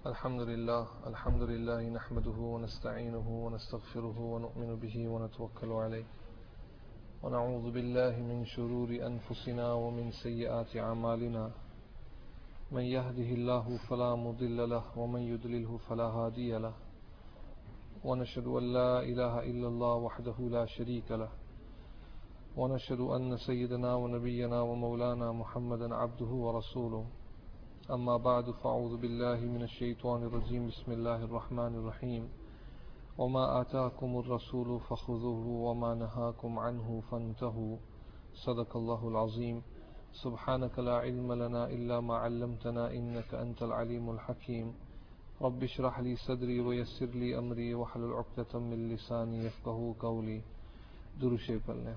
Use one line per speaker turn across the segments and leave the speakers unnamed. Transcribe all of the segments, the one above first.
الحمد لله نحمده ونستعينه ونستغفره ونؤمن به ونتوكل عليه ونعوذ بالله من شرور أنفسنا ومن سيئات أعمالنا من يهده الله فلا مضل له ومن يضلله فلا هادي له ونشهد أن لا إله إلا الله وحده لا شريك له ونشهد أن سيدنا ونبينا ومولانا محمدا عبده ورسوله أما بعد فأعوذ بالله من الشيطان الرجيم بسم الله الرحمن الرحيم وما آتاكم الرسول فخذوه وما نهاكم عنه فانتهوا صدق الله العظيم سبحانك لا علم لنا إلا ما علمتنا إنك أنت العليم الحكيم رب اشرح لي صدري ويسر لي أمري واحلل عقدة من لساني يفقهوا قولي درود شریف پڑھنے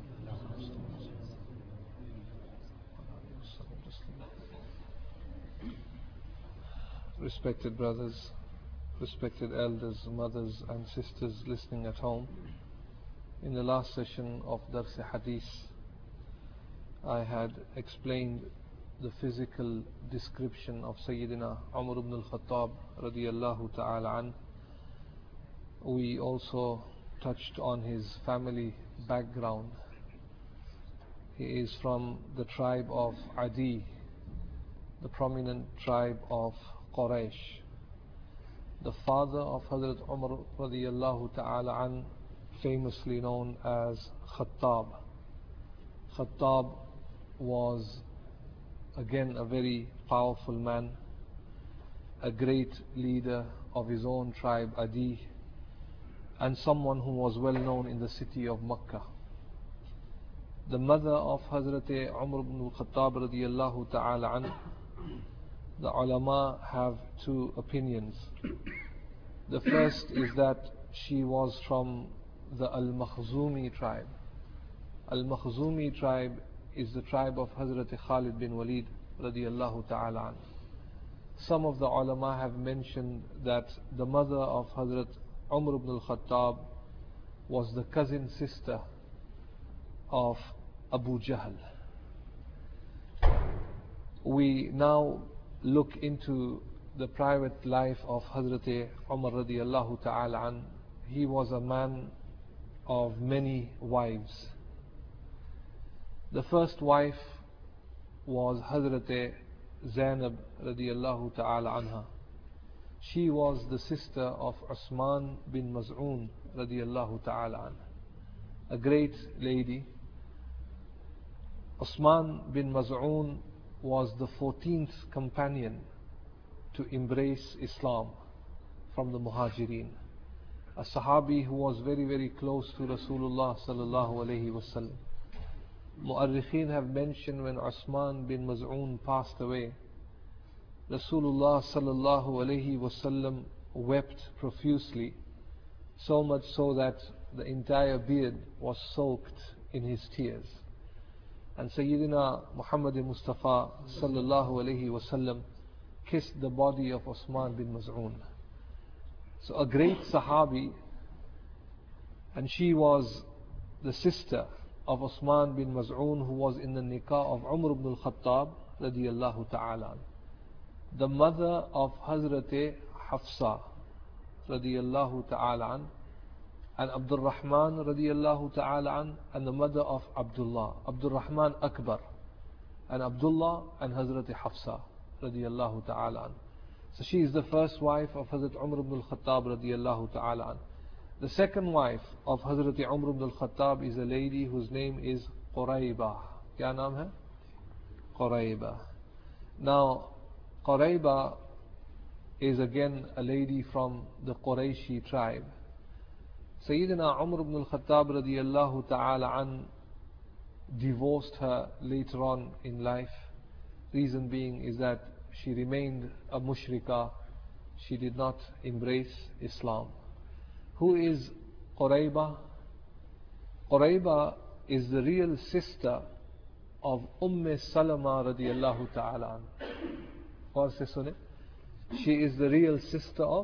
Respected brothers, respected elders, mothers and sisters listening at home, in the last session of Dars Hadith, I had explained the physical description of Sayyidina Umar ibn al-Khattab radiyallahu ta'ala an. We also touched on his family background. He is from the tribe of Adi, the prominent tribe of Quraysh. The father of Hazrat Umar radiyallahu ta'ala an, famously known as Khattab. Khattab was again a very powerful man, a great leader of his own tribe Adi, and someone who was well known in the city of Makkah. The mother of Hazrat Umar ibn al-Khattab radiyallahu ta'ala an, the ulama have two opinions. The first is that she was from the Al-Makhzumi tribe. Al-Makhzumi tribe is the tribe of Hazrat Khalid bin Walid radiyallahu ta'ala an. Some of the ulama have mentioned that the mother of Hazrat Umar ibn al-Khattab was the cousin sister of Abu Jahl. We now look into the private life of Hazrat Umar radiyallahu ta'ala an. He was a man of many wives. The first wife was Hazrat Zainab radiyallahu ta'ala anha. She was the sister of Usman bin Maz'un radiyallahu ta'ala an, a great lady. Usman bin Maz'un was the 14th companion to embrace Islam from the Muhajirin, a Sahabi who was very, very close to Rasulullah sallallahu alayhi wasallam. Mu'arrikhin have mentioned when Usman bin Maz'un passed away, Rasulullah sallallahu alayhi wasallam wept profusely, so much so that the entire beard was soaked in his tears. And Sayyidina Muhammad Mustafa sallallahu alayhi wasallam kissed the body of Usman bin Maz'un. So a great Sahabi, and she was the sister of Usman bin Maz'un, who was in the nikah of Umar ibn al-Khattab radiyallahu ta'ala, the mother of Hazrat Hafsa radiyallahu ta'ala an, and Abdul Rahman radiyallahu ta'ala an, and the mother of Abdullah, Abdul Rahman Akbar, and Abdullah and Hazrat Hafsa radiyallahu ta'ala an. So she is the first wife of Hazrat Umar ibn al-Khattab radiyallahu ta'ala an. The second wife of Hazrat Umar ibn al-Khattab is a lady whose name is Qurayba. Kya naam hai? Qurayba. Now, Qurayba is again a lady from the Qurayshi tribe. Sayyidina Umar ibn al-Khattab radiyallahu ta'ala an divorced her later on in life. Reason being is that she remained a mushrika. She did not embrace Islam. Who is Qurayba? Qurayba is the real sister of Salama radiyallahu ta'ala an. Aur se sune? She is the real sister of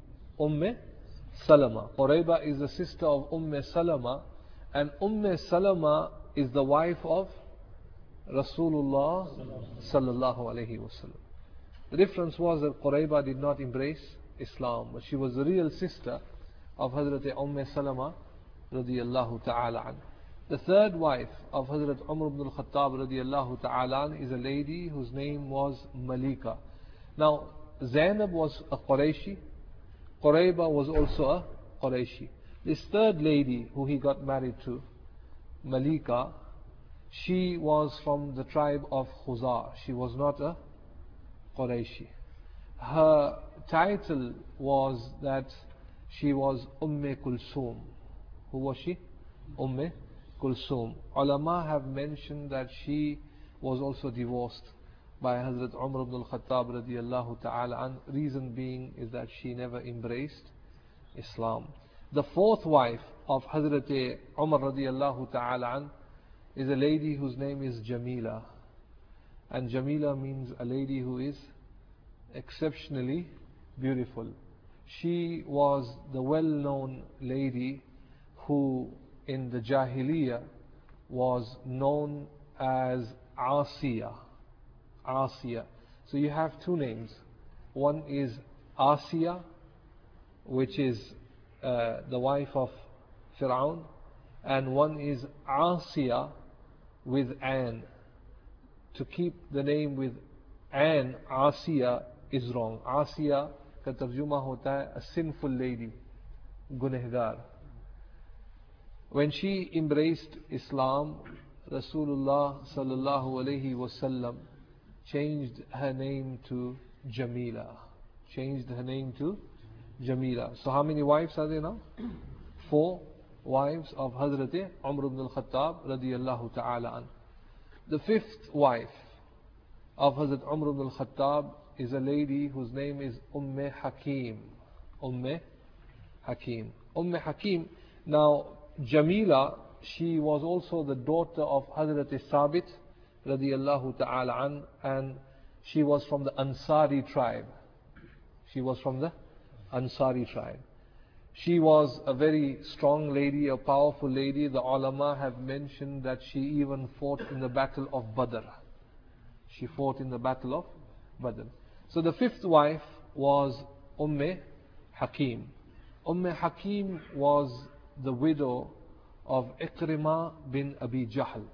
Salama. Qurayba is the sister of Salama, and Salama is the wife of Rasulullah sallallahu alayhi wasallam. The difference was that Qurayba did not embrace Islam, but she was the real sister of Hazrat Salama radiyallahu ta'ala an. The third wife of Hazrat Umar ibn al-Khattab radiyallahu ta'ala an is a lady whose name was Malika. Now, Zainab was a Qurayshi, Qurayba was also a Qurayshi. This third lady who he got married to, Malika, she was from the tribe of Khuza. She was not a Qurayshi. Her title was that she was Kulsum. Who was she? Kulsum. Ulama have mentioned that she was also divorced by Hazrat Umar ibn al-Khattab radiyallahu ta'ala an. Reason being is that she never embraced Islam. The fourth wife of Hazrat Umar radiyallahu ta'ala an is a lady whose name is Jamila. And Jamila means a lady who is exceptionally beautiful. She was the well-known lady who in the Jahiliyyah was known as Asiya. Asiya. So you have two names. One is Asiya, which is the wife of Fir'aun, and one is Asiya with An. To keep the name with An, Asiya, is wrong. Asiya ka tarjuma hota hai a sinful lady, gunehgar. When she embraced Islam, Rasulullah sallallahu alaihi wasallam changed her name to Jamila. Changed her name to Jamila. So how many wives are there now? 4 wives of Hazrat Umar ibn al-Khattab radiyallahu ta'ala an. The 5th wife of Hazrat Umar ibn al-Khattab is a lady whose name is Hakim. Hakim. Hakim. Now, Jamila, she was also the daughter of Hazrat Sabit radiyallahu ta'ala an, and she was from the Ansari tribe. She was from the Ansari tribe. She was a very strong lady, a powerful lady. The ulama have mentioned that she even fought in the battle of Badr. She fought in the battle of Badr. So the 5th wife was Hakim. Hakim was the widow of Ikrimah bin Abi Jahl.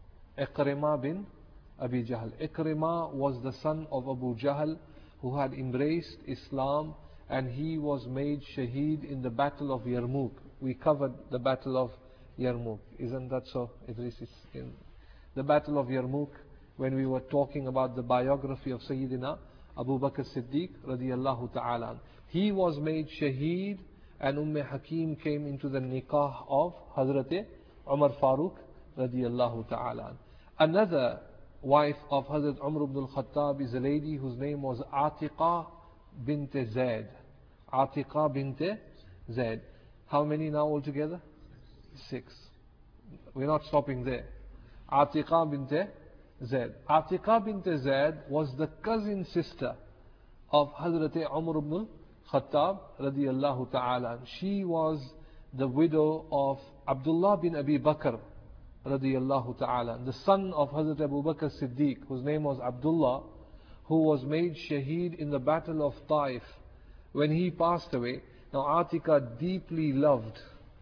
Ikrimah bin Abi Jahl. Ikrimah was the son of Abu Jahl who had embraced Islam, and he was made shaheed in the battle of Yarmouk. We covered the battle of Yarmouk. Isn't that so? Idris, is in the battle of Yarmouk when we were talking about the biography of Sayyidina Abu Bakr Siddiq radiyallahu ta'ala. He was made shaheed, and Hakim came into the nikah of Hazrat Umar Farooq radiyallahu ta'ala. Another wife of Hazrat Umar ibn al-Khattab is a lady whose name was Atiqa bint Zaid. Atiqa bint Zaid. How many now altogether? 6. We're not stopping there. Atiqa bint Zaid. Atiqa bint Zaid was the cousin sister of Hazrat Umar ibn al-Khattab radiyallahu ta'ala. She was the widow of Abdullah bin Abi Bakr radiyallahu ta'ala, the son of Hazrat Abu Bakr Siddiq, whose name was Abdullah, who was made shaheed in the battle of Taif. When he passed away, now Atiqa deeply loved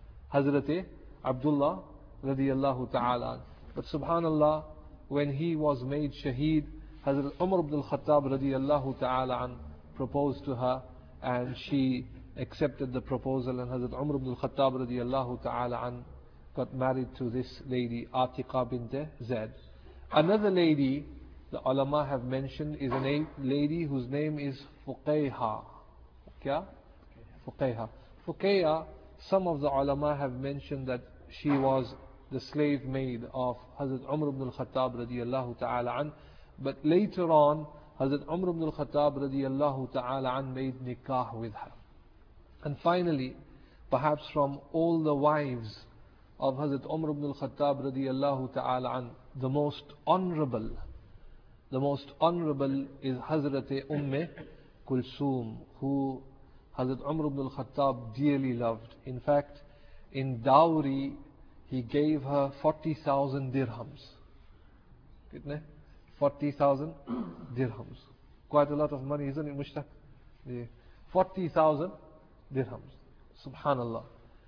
Hazrat Abdullah radiyallahu ta'ala. But subhanallah, when he was made shaheed, Hazrat Umar ibn al-Khattab radiyallahu ta'ala an proposed to her, and she accepted the proposal, and Hazrat Umar ibn al-Khattab radiyallahu ta'ala an got married to this lady, Atiqa bint Zaid. Another lady the ulama have mentioned is a lady whose name is Fuqayha. Kya? Fuqayha. Fuqayha, some of the ulama have mentioned that she was the slave maid of Hazrat Umar ibn al-Khattab radiyallahu ta'ala an, but later on Hazrat Umar ibn al-Khattab radiyallahu ta'ala an made nikah with her. And finally, perhaps from all the wives of Hazrat Umar ibn al-Khattab radiyallahu ta'ala an, the most honorable is Hazrat Kulsum, who Hazrat Umar ibn al-Khattab dearly loved. In fact, in dowry, he gave her 40,000 dirhams. 40,000 dirhams. Quite a lot of money, isn't it, Mushtaq? Yeah. 40,000 dirhams. Subhanallah.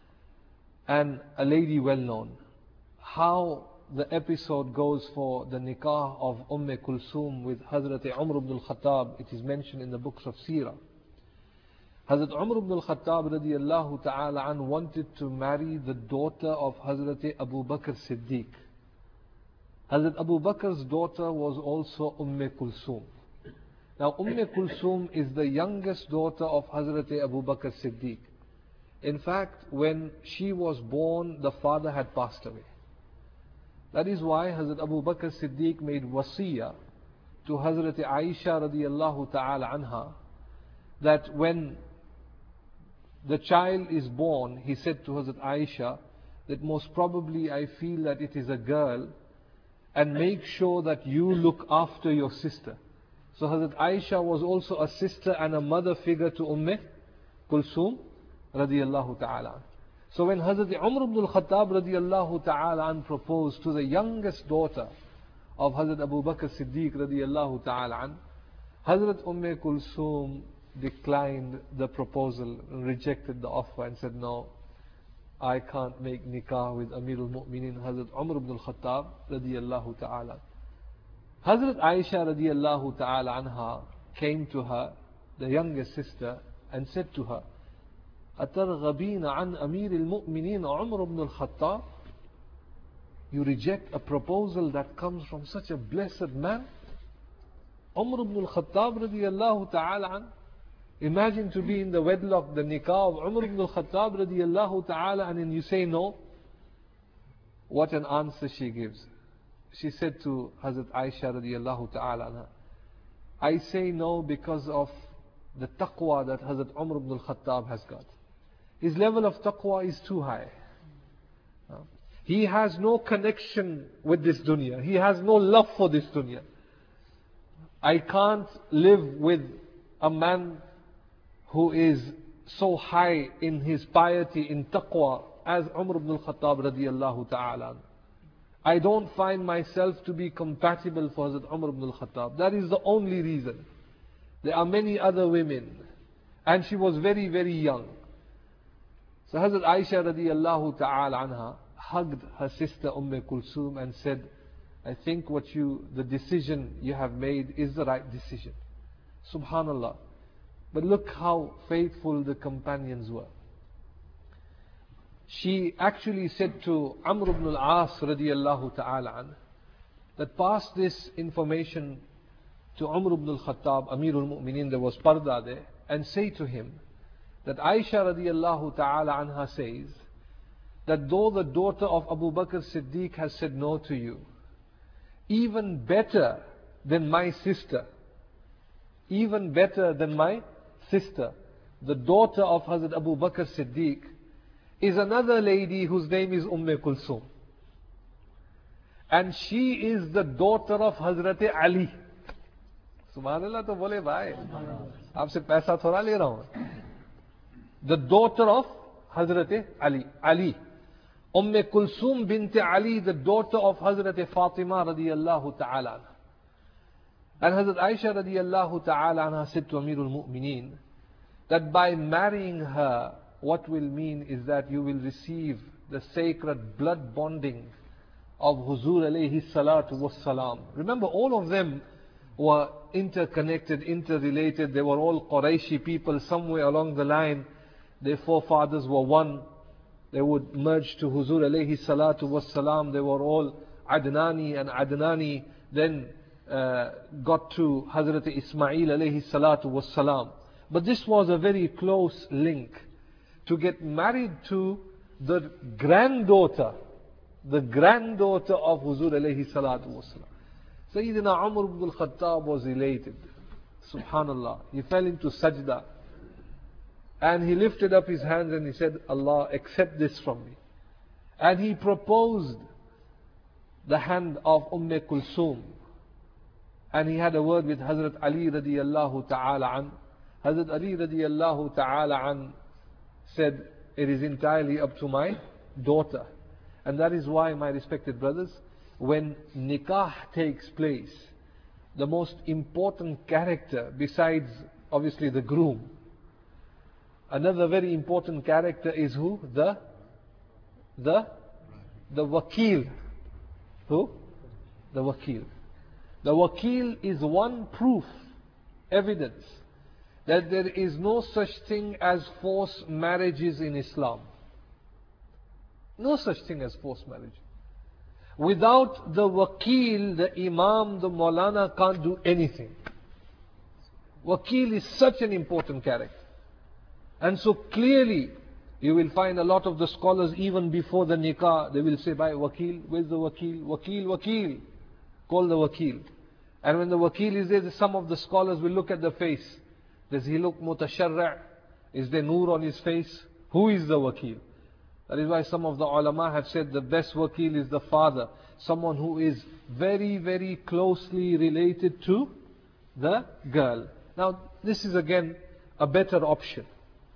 And a lady well known. How the episode goes for the nikah of Kulsum with Hazrat Umar ibn al-Khattab, it is mentioned in the books of Seerah. Hazrat Umar ibn al-Khattab radiallahu ta'ala an wanted to marry the daughter of Hazrat Abu Bakr Siddiq. Hazrat Abu Bakr's daughter was also Kulsum. Now Kulsum is the youngest daughter of Hazrat Abu Bakr Siddiq. In fact, when she was born, the father had passed away. That is why Hazrat Abu Bakr Siddiq made wasiyah to Hazrat Aisha radiallahu ta'ala anha that when the child is born, he said to Hazrat Aisha that most probably I feel that it is a girl, and make sure that you look after your sister. So Hazrat Aisha was also a sister and a mother figure to Kulsum radiallahu ta'ala. So when Hazrat Umar ibn al-Khattab radiallahu ta'ala an proposed to the youngest daughter of Hazrat Abu Bakr Siddiq radiallahu ta'ala an, Hazrat Kulsum declined the proposal, rejected the offer and said, no, I can't make nikah with Amirul Mu'mineen Hazrat Umar ibn al-Khattab radiallahu ta'ala. Hazrat Aisha radiallahu ta'ala anha came to her, the youngest sister, and said to her, أَتَرْغَبِينَ عَنْ أَمِيرِ الْمُؤْمِنِينَ عُمْرُ بْنُ الْخَطَّابِ? You reject a proposal that comes from such a blessed man? Umar ibn al-Khattab radiallahu ta'ala an. Imagine to be in the wedlock, the nikah of Umar ibn al-Khattab radiallahu ta'ala an, and you say no. What an answer she gives. She said to Hazrat Aisha radiallahu ta'ala anha, I say no because of the taqwa that Hazrat Umar ibn al-Khattab has got. His level of taqwa is too high. He has no connection with this dunya. He has no love for this dunya. I can't live with a man who is so high in his piety, in taqwa, as Umar ibn al-Khattab radiallahu ta'ala. I don't find myself to be compatible for Hazrat Umar ibn al-Khattab. That is the only reason. There are many other women, and she was very, very young. So Hazrat Aisha radiallahu ta'ala anha hugged her sister Kulsum and said, I think the decision you have made is the right decision. Subhanallah. But look how faithful the companions were. She actually said to Amr ibn al-As radiallahu ta'ala an, that pass this information to Umar ibn al-Khattab, Amirul Mu'mineen, there was parda there, and say to him that Aisha radiallahu ta'ala anha says that though the daughter of Abu Bakr Siddiq has said no to you, even better than my sister, the daughter of Hazrat Abu Bakr Siddiq, is another lady whose name is Kulsum. And she is the daughter of Hazrat Ali. Subhanallah, to bole bhai. Aapse paisa thoda le raha hu. The daughter of Hazrat Ali. Kulsum bint Ali, the daughter of Hazrat Fatima radiyallahu ta'ala. And Hazrat Aisha radiyallahu ta'ala anha said to Amirul Mu'mineen that by marrying her, what will mean is that you will receive the sacred blood bonding of Huzur alayhi salatu was salam. Remember, all of them were interconnected, interrelated. They were all Qurayshi people. Somewhere along the line, their forefathers were one. They would merge to Huzur alayhi salatu was salam. They were all Adnani, and Adnani then got to Hazrat Ismail alayhi salatu was salam. But this was a very close link to get married to the granddaughter of Huzur alayhi salatu was salam. Sayyidina Umar ibn al-Khattab was elated. Subhanallah. He fell into sajda. And he lifted up his hands and he said, Allah, accept this from me. And he proposed the hand of Kulsum. And he had a word with Hazrat Ali radiyallahu ta'ala an. Hazrat Ali radiyallahu ta'ala an said, it is entirely up to my daughter. And that is why, my respected brothers, when nikah takes place, the most important character besides obviously the groom. Another very important character is who? The wakil. Who? The wakil. The wakil is one proof, evidence, that there is no such thing as forced marriages in Islam. No such thing as forced marriage. Without the wakil, the imam, the maulana can't do anything. Wakil is such an important character. And so clearly, you will find a lot of the scholars, even before the nikah, they will say, by wakil, where's the wakil? Wakil, wakil. Call the wakil. And when the wakil is there, some of the scholars will look at the face. Does he look mutasharra'? Is there nur on his face? Who is the wakil? That is why some of the ulama have said the best wakil is the father. Someone who is very, very closely related to the girl. Now, this is again a better option.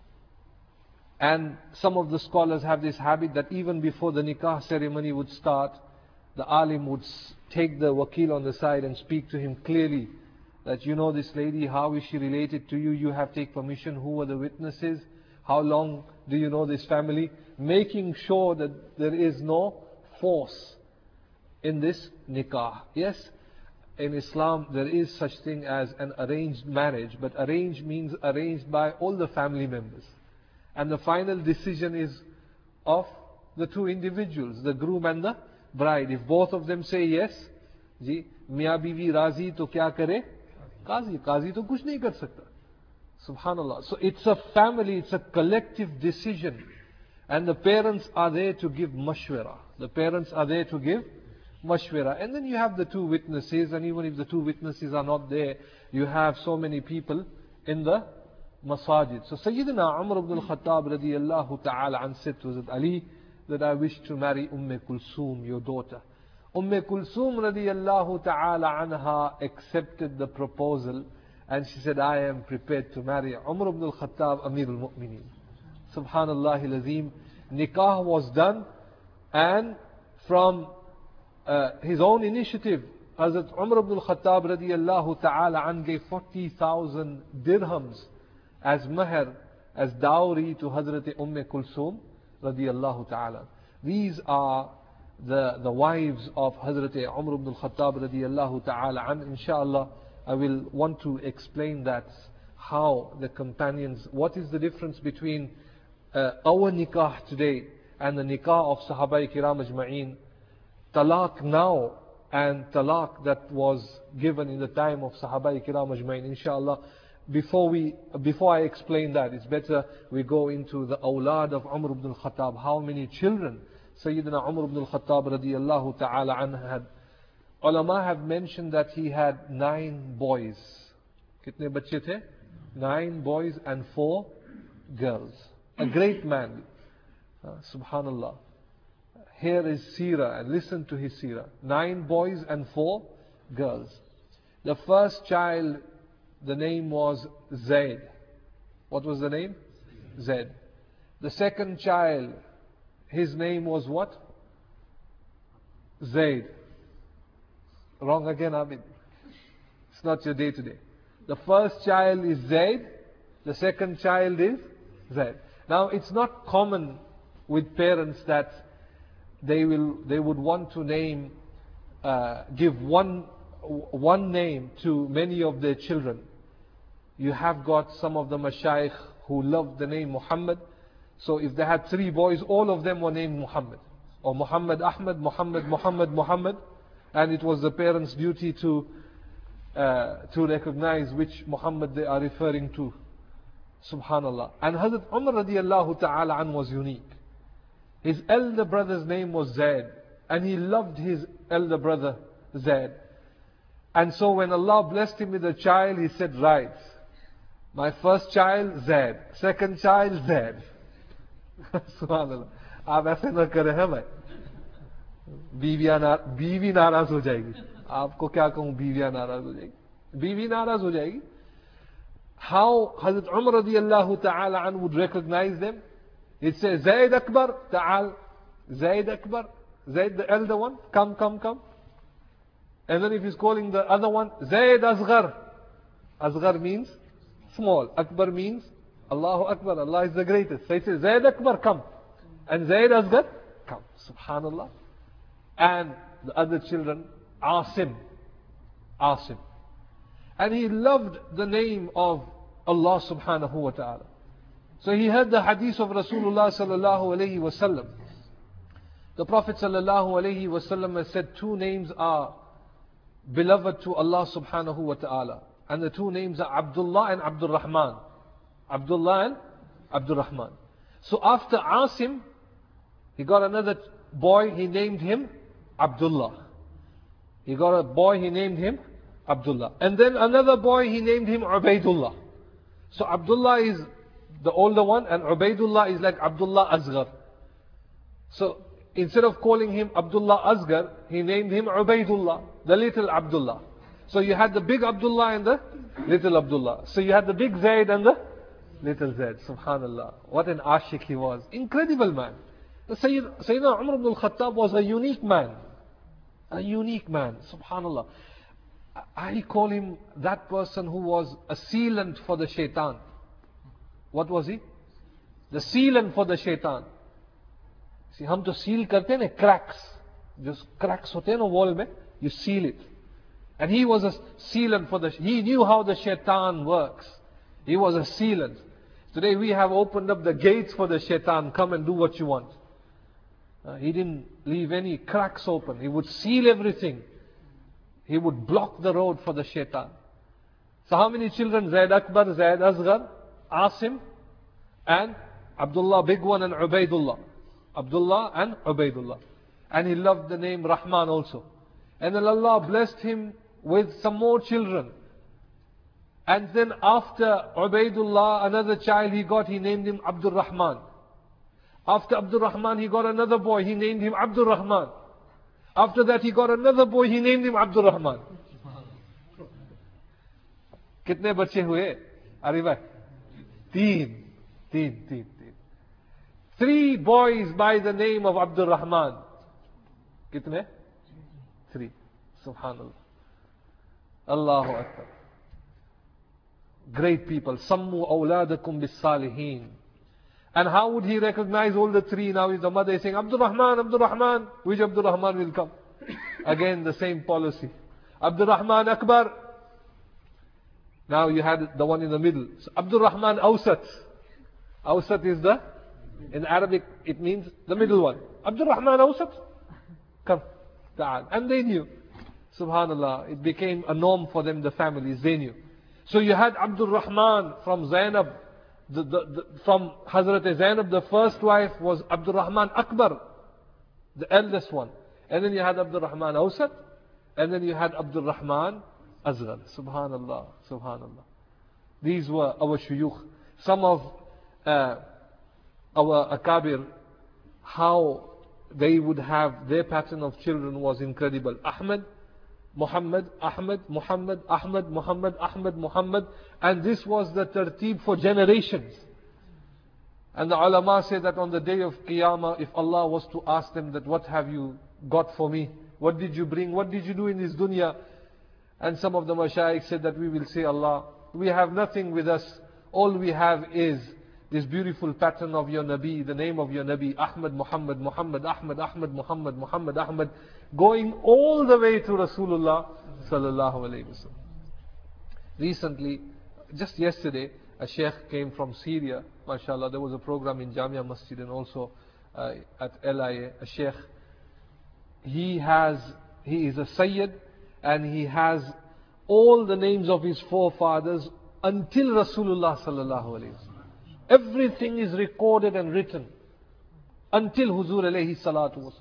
And some of the scholars have this habit that even before the nikah ceremony would start, the alim would take the wakil on the side and speak to him clearly. That you know this lady, how is she related to you? You have taken permission. Who are the witnesses? How long do you know this family? Making sure that there is no force in this nikah. Yes, in Islam there is such thing as an arranged marriage, but arranged means arranged by all the family members. And the final decision is of the two individuals, the groom and the bride. If both of them say yes, ji, miyan biwi razi to kya kare? Qazi. Qazi to kuch nahi kar sakta. Subhanallah. So it's a family, it's a collective decision. And the parents are there to give mashwara. The parents are there to give mashwara. And then you have the two witnesses, and even if the two witnesses are not there, you have so many people in the masajid. So Sayyidina Umar ibn al-Khattab radiyallahu ta'ala an said to Hazrat Ali that I wish to marry Kulsum, your daughter. Kulsum radiyallahu ta'ala anha accepted the proposal, and she said, I am prepared to marry Umar ibn al-Khattab, Amir al-Mu'mineen. Subhanallah al-Azim. Nikah was done, and from his own initiative, Hazrat Umar ibn al-Khattab radiyallahu ta'ala an gave 40,000 dirhams as mahr, as dowry to Hazrat Kulsum radiyallahu ta'ala. These are the wives of Hazrat Umar ibn al-Khattab radiyallahu ta'ala an. Inshallah, I will want to explain that, how the companions, what is the difference between our nikah today and the nikah of Sahaba Kiram Ajma'een, talaq now and talaq that was given in the time of Sahaba Kiram Ajma'een. Inshallah, before I explain that, it's better we go into the awlad of Umar ibn al-Khattab. How many children Sayyidina Umar ibn al-Khattab radiyallahu ta'ala anhu had? Ulama have mentioned that he had 9 boys. Kitne bacche the? 9 boys and 4 girls. A great man. Subhanallah. Here is seerah, and listen to his seerah. 9 boys and 4 girls. The first child, the name was Zaid. What was the name? Zaid. The second child, his name was what? Zaid. Wrong again, Abid. It's not your day today. The first child is Zaid. The second child is Zaid. Now, it's not common with parents that they would want to name, give one name to many of their children. You have got some of the mashayikh who love the name Muhammad. So if they had 3 boys, all of them were named Muhammad. Or Muhammad Ahmad, Muhammad. And it was the parents' duty to recognize which Muhammad they are referring to. Subhanallah. And Hazrat Umar radiyallahu ta'ala an was unique. His elder brother's name was Zaid, and he loved his elder brother Zaid. And so when Allah blessed him with a child, he said, right, my first child Zaid, second child Zaid. Subhanallah. आप ऐसे न करें हैं भाई, बीवी नाराज हो जाएगी. आपको क्या कहूँ, बीवियां नाराज हो जाएगी, बीवी नाराज हो जाएगी. How Hazrat Umar radiyallahu ta'ala an would recognize them? It says, Zaid Akbar, Ta'al. Zaid Akbar, Zaid the elder one, come. And then if he's calling the other one, Zayd Asghar. Asghar means small. Akbar means Allahu Akbar, Allah is the greatest. So he says, Zayd Akbar, come. And Zayd Asghar, come. Subhanallah. And the other children, Asim. Asim. And he loved the name of Allah subhanahu wa ta'ala. So he heard the hadith of Rasulullah sallallahu alayhi wa sallam. The Prophet sallallahu alayhi wa sallam has said two names are beloved to Allah subhanahu wa ta'ala. And the two names are Abdullah and Abdul Rahman. Abdullah and Abdul Rahman. So after Asim, he got another boy, he named him Abdullah. He got a boy, he named him Abdullah. And then another boy, he named him Ubaidullah. So Abdullah is the older one and Ubaidullah is like Abdullah Asghar. So instead of calling him Abdullah Asghar, he named him Ubaidullah, the little Abdullah. So you had the big Abdullah and the little Abdullah. So you had the big Zayd and the little Zayd. Subhanallah. What an ashik he was. Incredible man. Sayyidina Umar ibn al-Khattab was a unique man. A unique man. Subhanallah. I call him that person who was a sealant for the shaitan. What was he? The sealant for the shaitan. See, हम तो seal करते हैं ना, cracks. Just cracks होते हैं ना wall में, you seal it. And he was a sealant for he knew how the shaitan works. He was a sealant. Today we have opened up the gates for the shaitan, come and do what you want. He didn't leave any cracks open. He would seal everything. He would block the road for the shaitan. So how many children? Zayd Akbar, Zayd Asghar, Asim, and Abdullah, big one, and Ubaidullah. Abdullah and Ubaidullah. And he loved the name Rahman also. And then Allah blessed him with some more children. And then after Ubaidullah, another child he got, he named him Abdul Rahman. After Abdul Rahman, he got another boy, he named him Abdul Rahman. After that, he got another boy, he named him Abdul Rahman. कितने बच्चे हुए? अरे भाई, तीन. 3 boys by the name of Abdul Rahman. कितने? 3. Subhanallah. Allahu Akbar. Great people. Sammu awladakum bis salihin. And how would he recognize all the 3? Now his mother is saying, Abdul Rahman. Which Abdul Rahman will come? Again, the same policy. Abdul Rahman Akbar. Now you had the one in the middle. So Abdul Rahman Awsat. Awsat is in Arabic, it means the middle one. Abdul Rahman Awsat. Come. Ta'al. And they knew. Subhanallah. It became a norm for them, the families. They knew. So you had Abdul Rahman from Zainab. From Hazrat Zainab, the first wife was Abdul Rahman Akbar, the eldest one. And then you had Abdul Rahman Awsat, and then you had Abdul Rahman Asghar. Subhanallah, Subhanallah. These were our shuyukh. Some of our akabir, how they would have their pattern of children was incredible. Ahmad, Muhammad, Ahmad, Muhammad, Ahmad, Muhammad, Ahmad, Muhammad. And this was the tertib for generations. And the ulama say that on the day of Qiyamah, if Allah was to ask them that, what have you got for me? What did you bring? What did you do in this dunya? And some of the mashayikh said that we will say, Allah, we have nothing with us. All we have is this beautiful pattern of your Nabi, the name of your Nabi, Ahmad, Muhammad, Muhammad, Ahmad, Ahmad, Muhammad, Muhammad, Ahmad, going all the way to Rasulullah sallallahu alayhi wasallam. Recently, just yesterday, a sheikh came from Syria. MashaAllah, there was a program in Jamia Masjid and also at LIA. A sheikh, he is a Sayyid and he has all the names of his forefathers until Rasulullah sallallahu alayhi wasallam. Everything is recorded and written until Huzur alayhi salatu wasallam.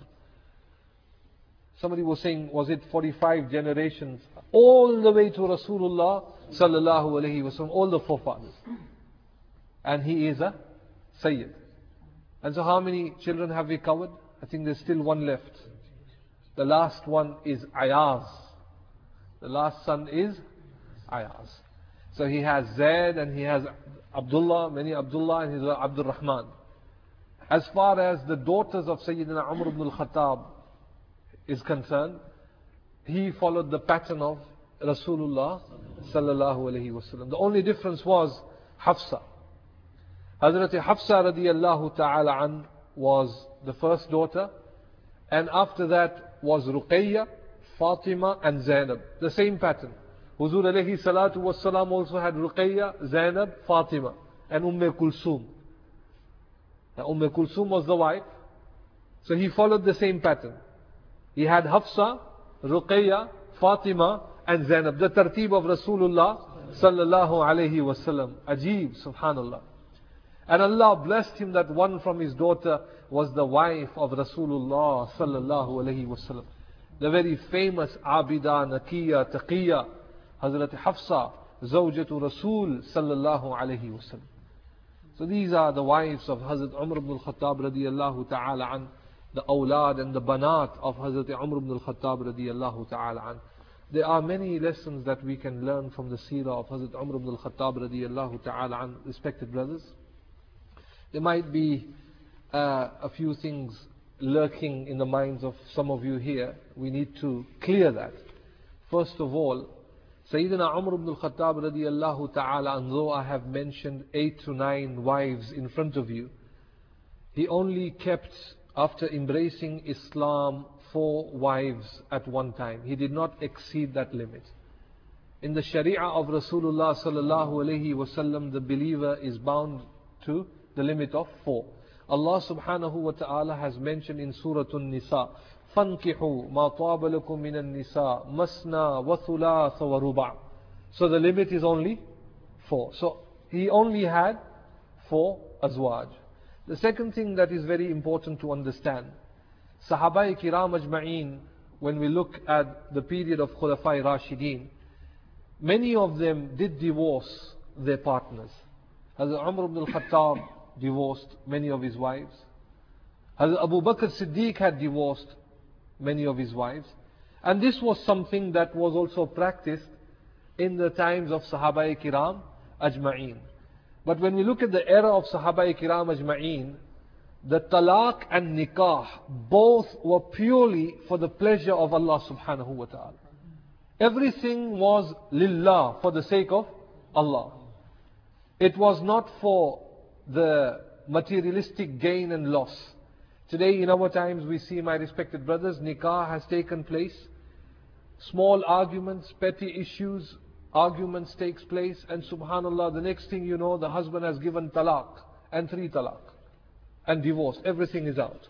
Somebody was saying, was it 45 generations? All the way to Rasulullah sallallahu alayhi wasallam, all the forefathers. And he is a Sayyid. And so how many children have we covered? I think there's still one left. The last one is Ayaz. The last son is Ayaz. So he has Zaid and he has Abdullah, many Abdullah, and he's Abdul Rahman. As far as the daughters of Sayyidina Umar ibn al-Khattab is concerned, he followed the pattern of Rasulullah sallallahu alaihi wasallam. The only difference was Hafsa. Hazrat Hafsa radiyallahu ta'ala an was the first daughter, and after that was Ruqayya, Fatima and Zainab. The same pattern. Huzur alayhi salatu wassalam also had Ruqayya, Zainab, Fatima and Kulsum. Now Kulsum was the wife, so he followed the same pattern. He had Hafsa, Ruqayya, Fatima and Zainab. The tartib of Rasulullah sallallahu alayhi wasallam. Ajib, subhanallah. And Allah blessed him that one from his daughter was the wife of Rasulullah sallallahu alayhi wasallam. The very famous Abida, Nakiya, Taqiyya, Hazrat Hafsa, Zawjatu Rasul sallallahu alayhi wasallam. So these are the wives of Hazrat Umar ibn al-Khattab radiyallahu ta'ala an, the awlad and the banat of Hazrat Umar ibn al-Khattab radiyallahu ta'ala an. There are many lessons that we can learn from the seerah of Hazrat Umar ibn al-Khattab radiyallahu ta'ala an, respected brothers. There might be a few things lurking in the minds of some of you here. We need to clear that. First of all, Sayyidina Umar ibn al-Khattab radiyallahu ta'ala, and though I have mentioned 8 to 9 wives in front of you, he only kept, after embracing Islam, 4 wives at one time. He did not exceed that limit. In the Sharia of Rasulullah sallallahu alayhi wasallam, the believer is bound to the limit of 4. Allah subhanahu wa ta'ala has mentioned in Surah An-Nisa, فَانْكِحُوا مَا طَابَ لَكُم مِّنَ النِّسَاءِ مَثْنَى وَثُلَاثَ وَرُبَعَ. So the limit is only 4. So he only had 4 azwaj. The second thing that is very important to understand, Sahaba Kiram Ajma'een, when we look at the period of Khulafai Rashideen, many of them did divorce their partners. Hazrat Umar ibn al-Khattab divorced many of his wives. Hazrat Abu Bakr Siddiq had divorced many of his wives. And this was something that was also practiced in the times of Sahaba Kiram Ajma'een. But when we look at the era of Sahaba Kiram Ajma'een, the talaq and nikah, both were purely for the pleasure of Allah subhanahu wa ta'ala. Everything was lillah, for the sake of Allah. It was not for the materialistic gain and loss. Today in our times we see, my respected brothers, nikah has taken place. Small arguments, petty issues, arguments takes place, and subhanallah, the next thing you know, the husband has given talaq and 3 talaq and divorce. Everything is out.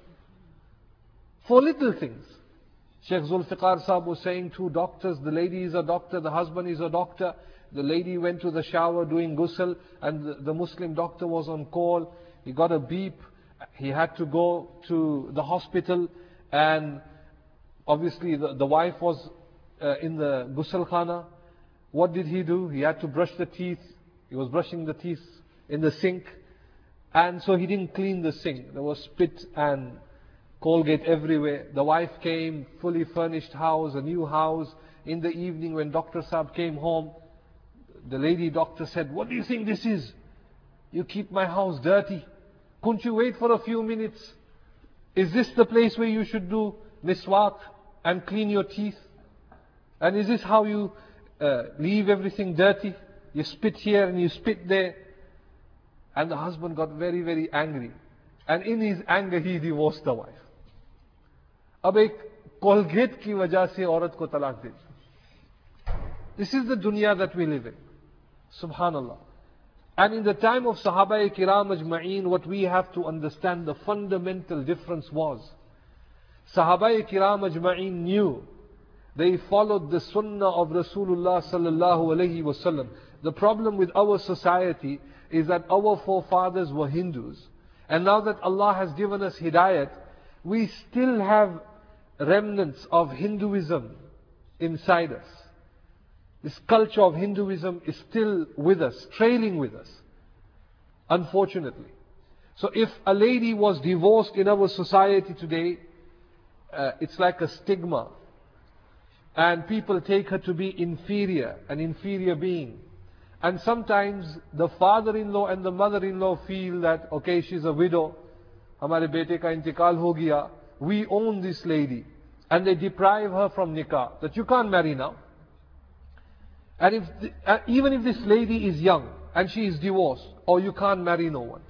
For little things. Sheikh Zulfiqar Sahib was saying 2 doctors, the lady is a doctor, the husband is a doctor. The lady went to the shower doing ghusl, and the Muslim doctor was on call. He got a beep. He had to go to the hospital, and obviously the wife was in the ghusl khana. What did he do? He had to brush the teeth. He was brushing the teeth in the sink, and so he didn't clean the sink. There was spit and Colgate everywhere. The wife came, fully furnished house, a new house. In the evening when Dr. Saab came home, the lady doctor said, "What do you think this is? You keep my house dirty. Couldn't you wait for a few minutes? Is this the place where you should do miswak and clean your teeth? And is this how you leave everything dirty? You spit here and you spit there." And the husband got very, very angry. And in his anger he divorced the wife. अब एक Colgate की वजह से औरत को तलाक दे. This is the dunya that we live in. Subhanallah. And in the time of Sahaba Kiram Ajma'een, what we have to understand, the fundamental difference was, Sahaba Kiram Ajma'een knew, they followed the sunnah of Rasulullah sallallahu alayhi wasallam. The problem with our society is that our forefathers were Hindus. And now that Allah has given us hidayat, we still have remnants of Hinduism inside us. This culture of Hinduism is still with us, trailing with us, unfortunately. So if a lady was divorced in our society today, it's like a stigma. And people take her to be inferior, an inferior being. And sometimes the father-in-law and the mother-in-law feel that, okay, she's a widow, हमारे बेटे का इंतकाल हो गया, we own this lady. and they deprive her from nikah, that you can't marry now. And even if this lady is young and she is divorced, or you can't marry no one.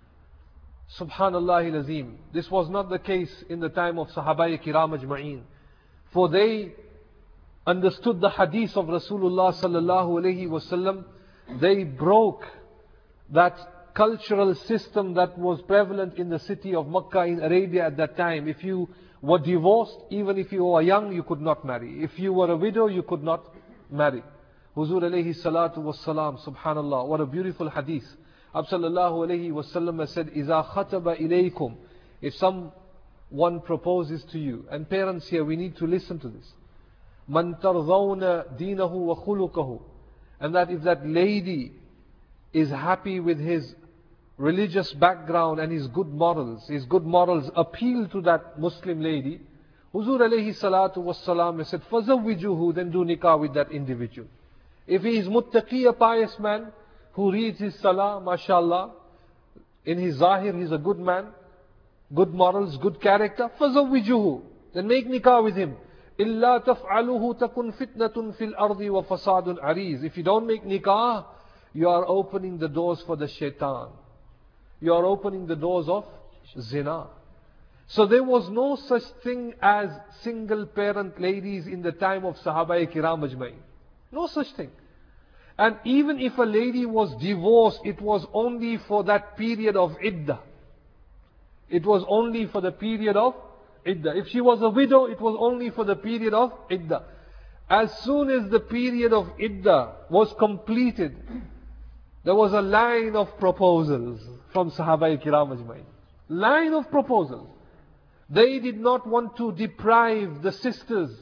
Subhanallah al-Azim. This was not the case in the time of Sahabai Kiram Ajma'een. For they understood the hadith of Rasulullah sallallahu alayhi wasallam. They broke that cultural system that was prevalent in the city of Makkah in Arabia at that time. If you were divorced, even if you were young, you could not marry. If you were a widow, you could not marry. Huzur alayhi salatu wassalam, subhanallah, what a beautiful hadith. Sallallahu alayhi wasallam has said, إِذَا خَتَبَ إِلَيْكُمْ, if someone proposes to you, and parents here, we need to listen to this. مَنْ تَرْضَوْنَ دِينَهُ وَخُلُقَهُ, and that if that lady is happy with his religious background and his good morals appeal to that Muslim lady, Huzur alayhi salatu wassalam has said, فَزَوِّجُهُ, then do nikah with that individual. If he is muttaqi, a pious man, who reads his salah, mashallah, in his zahir, he's a good man, good morals, good character, فَزَوِّجُهُ, then make nikah with him. إِلَّا تَفْعَلُهُ تَكُنْ فِتْنَةٌ فِي الْأَرْضِ وَفَسَادٌ عَرِيضٌ. If you don't make nikah, you are opening the doors for the shaitan. You are opening the doors of zina. So there was no such thing as single parent ladies in the time of Sahabai Kiram Ajma'in. No such thing. And even if a lady was divorced, it was only for that period of iddah. It was only for the period of iddah. If she was a widow, it was only for the period of iddah. As soon as the period of iddah was completed, there was a line of proposals from Sahabai Kiram Ajma'in. Line of proposals. They did not want to deprive the sisters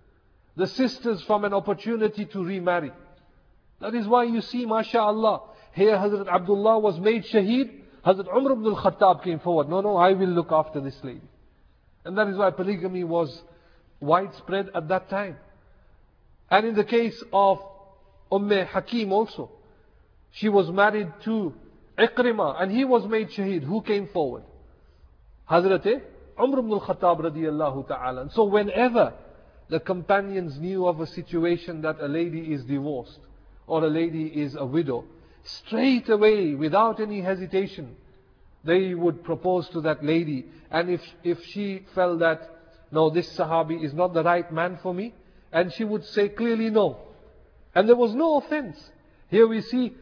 from an opportunity to remarry. That is why you see, mashallah, here Hazrat Abdullah was made shaheed. Hazrat Umar ibn al-Khattab came forward. No, I will look after this lady. And that is why polygamy was widespread at that time. And in the case of Hakim also, she was married to Ikrimah and he was made shaheed. Who came forward? Hazrat Umar ibn al-Khattab radiyallahu ta'ala. So whenever the companions knew of a situation that a lady is divorced or a lady is a widow, straight away, without any hesitation, they would propose to that lady. And if she felt that, no, this Sahabi is not the right man for me, and she would say clearly no. And there was no offense. Here we see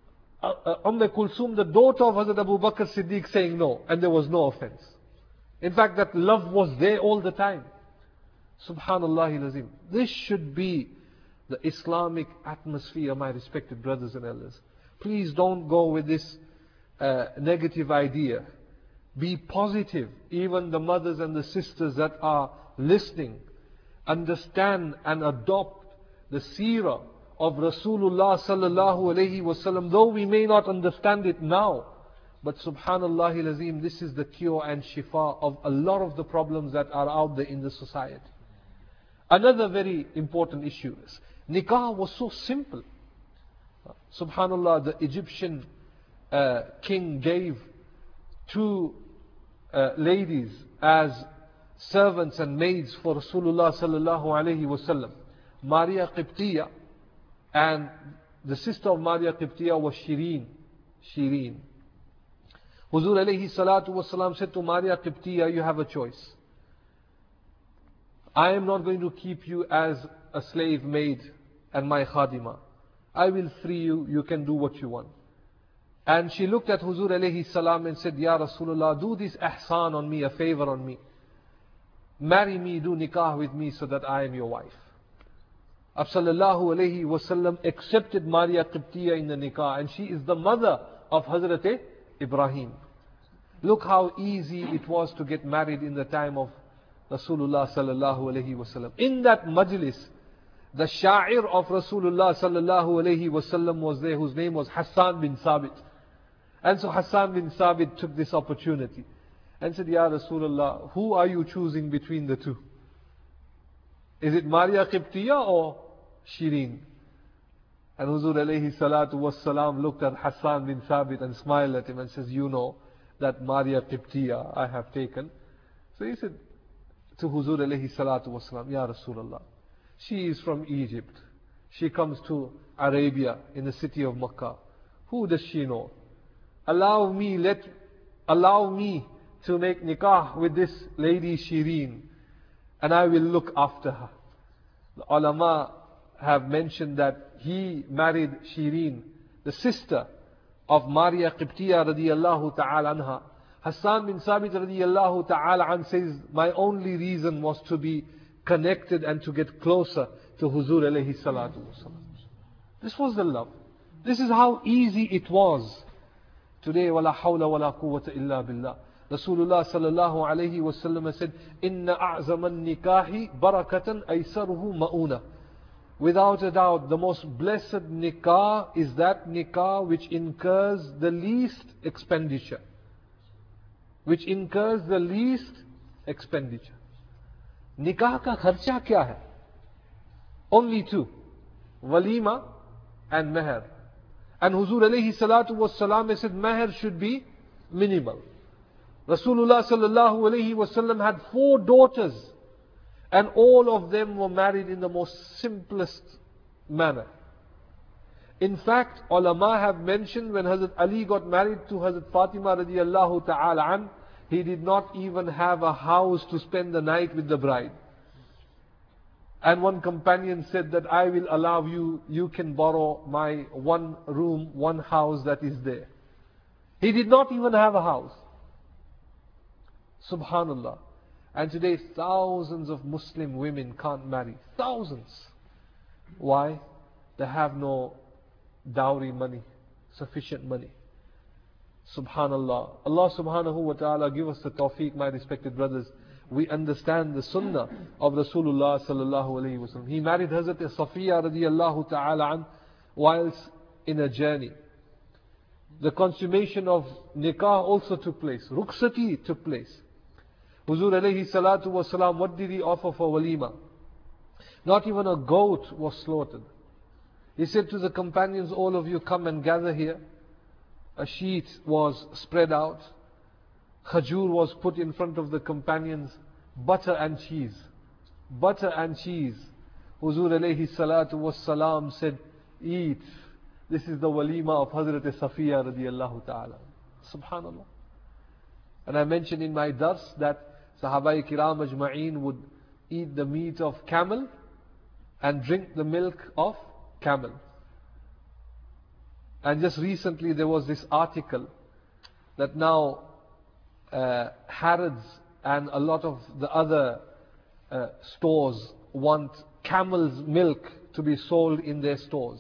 Kulsum, the daughter of Hazrat Abu Bakr Siddiq, saying no, and there was no offense. In fact, that love was there all the time. Subhanallah al-Azim. This should be the Islamic atmosphere, my respected brothers and elders. Please don't go with this negative idea. Be positive. Even the mothers and the sisters that are listening, understand and adopt the seerah of Rasulullah sallallahu alayhi wasallam. Though we may not understand it now, but subhanallah al-Azim, this is the cure and shifa of a lot of the problems that are out there in the society. Another very important issue is, nikah was so simple. Subhanallah, the Egyptian king gave two ladies as servants and maids for Rasulullah sallallahu alayhi wasallam. Maria Qibtiyya, and the sister of Maria Qibtiyya was Shireen. Huzur alayhi salatu wasalam said to Maria Qibtiyya, you have a choice. I am not going to keep you as a slave maid and my khadima. I will free you, you can do what you want. And she looked at Huzur alayhi salam and said, Ya Rasulullah, do this ihsan on me, a favor on me. Marry me, do nikah with me so that I am your wife. Sallallahu alayhi wasallam accepted Maria Qibtiyya in the nikah, and she is the mother of Hazrat Ibrahim. Look how easy it was to get married in the time of Rasulullah sallallahu alayhi wasallam. In that majlis, the sha'ir of Rasulullah sallallahu alayhi wasallam was there, whose name was Hassan bin Sabit. And so Hassan bin Sabit took this opportunity and said, Ya Rasulullah, who are you choosing between the two? Is it Maria Qibtiyya or Shireen? And Huzur alayhi salatu wassalam looked at Hassan bin Sabit and smiled at him and says, you know that Maria Qibtiyya I have taken. So he said, to Huzur alayhi salatu wasalam, Ya Rasulullah, she is from Egypt. She comes to Arabia in the city of Makkah. Who does she know? Allow me to make nikah with this lady Shireen, and I will look after her. The ulama have mentioned that he married Shireen, the sister of Maria Qibtiyya radiyallahu ta'ala anha. Hassan bin Sabit radiyallahu ta'ala an says, my only reason was to be connected and to get closer to Huzur alayhi salatu wasalam. This was the love. This is how easy it was. Today, wala hawla wala quwwata illa billah. Rasulullah sallallahu alayhi wasallam said, Inna a'zaman nikahi barakatan aysaruhu ma'una. Without a doubt, the most blessed nikah is that nikah which incurs the least expenditure. Which incurs the least expenditure. Nikah ka kharcha kya hai? Only two. Walima and meher. And Huzur alayhi salatu wassalam said meher should be minimal. Rasulullah sallallahu alayhi wasallam had 4 daughters, and all of them were married in the most simplest manner. In fact, ulama have mentioned when Hazrat Ali got married to Hazrat Fatima radiyallahu ta'ala an, he did not even have a house to spend the night with the bride. And one companion said that I will allow you, you can borrow my 1 room, 1 house that is there. He did not even have a house. Subhanallah. And today thousands of Muslim women can't marry. Thousands. Why? They have no dowry money, sufficient money. Subhanallah. Allah subhanahu wa ta'ala give us the tawfiq, my respected brothers. We understand the sunnah of Rasulullah sallallahu alayhi wa sallam. He married Hazrat Safiya radiyallahu ta'ala an whilst in a journey. The consummation of nikah also took place. Rukhsati took place. Huzur alayhi salatu wasalam, what did he offer for walima? Not even a goat was slaughtered. He said to the companions, all of you come and gather here. A sheet was spread out. Khajur was put in front of the companions. Butter and cheese. Butter and cheese. Huzur alayhi salatu wassalam said, eat. This is the walima of Hazrat Safiya radiyallahu ta'ala. Subhanallah. And I mentioned in my dars that Sahabai Kiram Ajma'een would eat the meat of camel and drink the milk of camel. And just recently there was this article that now Harrods and a lot of the other stores want camel's milk to be sold in their stores.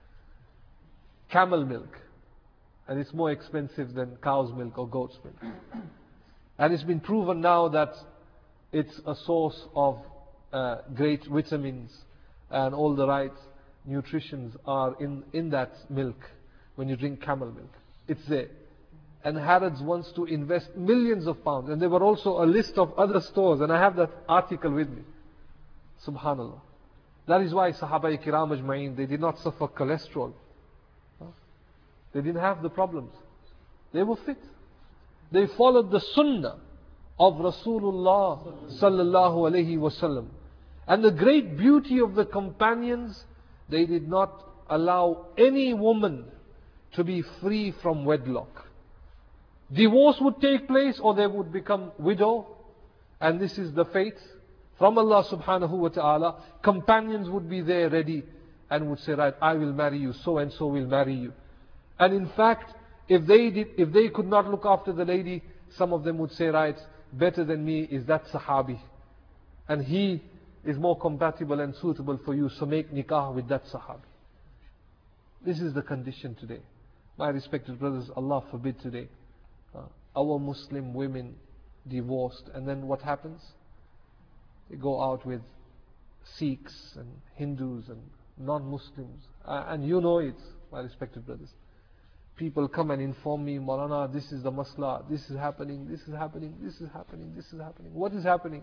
Camel milk. And it's more expensive than cow's milk or goat's milk. And it's been proven now that it's a source of great vitamins and all the right nutritions are in that milk when you drink camel milk. It's there. And Harrods wants to invest millions of pounds. And there were also a list of other stores, and I have that article with me. Subhanallah. That is why Sahaba Kiram Ajma'een, they did not suffer cholesterol. They didn't have the problems. They were fit. They followed the sunnah of Rasulullah sallallahu alayhi wasallam. And the great beauty of the companions, they did not allow any woman to be free from wedlock. Divorce would take place or they would become widow. And this is the fate from Allah subhanahu wa ta'ala. Companions would be there ready and would say, right, I will marry you, so and so will marry you. And in fact, if they could not look after the lady, some of them would say, right, better than me is that Sahabi. And he is more compatible and suitable for you, so make nikah with that Sahabi. This is the condition today. My respected brothers, Allah forbid today. Our Muslim women divorced, and then what happens? They go out with Sikhs and Hindus and non-Muslims. And you know it, my respected brothers. People come and inform me, Maulana, this is the masla, this is happening, this is happening, this is happening, this is happening. What is happening?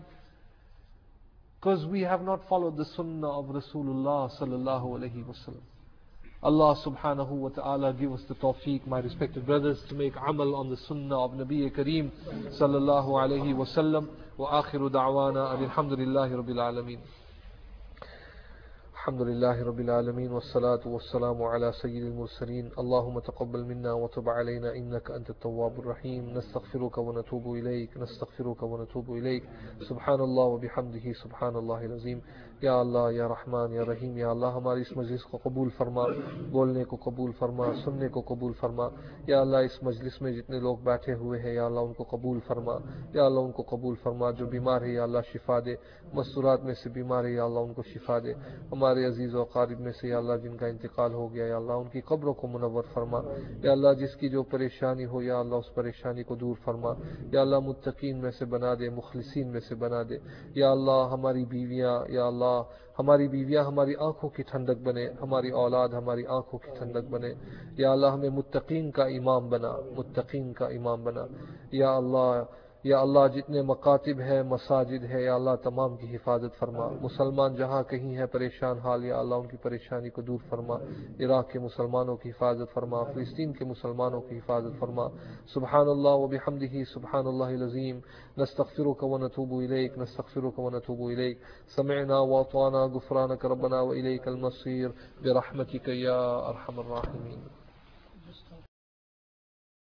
Because we have not followed the sunnah of Rasulullah sallallahu alaihi wasallam. Allah subhanahu wa ta'ala give us the tawfiq, my respected brothers, to make amal on the sunnah of Nabi Kareem sallallahu alayhi wa sallam. Wa akhiru da'wana alhamdulillahi rabbil alameen. الحمد لله رب العالمين والصلاة والسلام على سيد المرسلين اللهم تقبل منا وتب علينا إنك أنت التواب الرحيم نستغفرك ونتوب إليك سبحان الله وبحمده سبحان الله العظيم یا اللہ یا رحمان یا رحیم یا اللہ ہماری اس مجلس کو قبول فرما بولنے کو قبول فرما سننے کو قبول فرما یا اللہ اس مجلس میں جتنے لوگ بیٹھے ہوئے ہیں یا اللہ ان کو قبول فرما یا اللہ ان کو قبول فرما جو بیمار ہے یا اللہ شفا دے مستورات میں سے بیمار ہے یا اللہ ان کو شفا دے ہمارے عزیز و اقارب میں سے یا اللہ جن کا انتقال ہو گیا یا اللہ ان کی قبروں کو منور فرما یا اللہ جس کی جو پریشانی ہو یا اللہ اس پریشانی کو دور فرما یا اللہ متقین میں سے بنا دے مخلصین میں سے بنا دے یا اللہ ہماری بیویاں یا اللہ ہماری آنکھوں کی ٹھنڈک بنے ہماری اولاد ہماری آنکھوں کی ٹھنڈک بنے یا اللہ ہمیں متقین کا امام بنا یا اللہ جتنے مکاتب ہے مساجد ہے یا اللہ تمام کی حفاظت فرما مسلمان جہاں کہیں ہے پریشان حال یا اللہ ان کی پریشانی کو دور فرما عراق کے مسلمانوں کی حفاظت فرما فلسطین کے مسلمانوں کی حفاظت فرما سبحان اللہ و بحمدہ سبحان اللہ العظیم نستغفرک و نتوب الیک سمعنا واطعنا غفرانک ربنا و الیک المصیر برحمتک یا ارحم الراحمین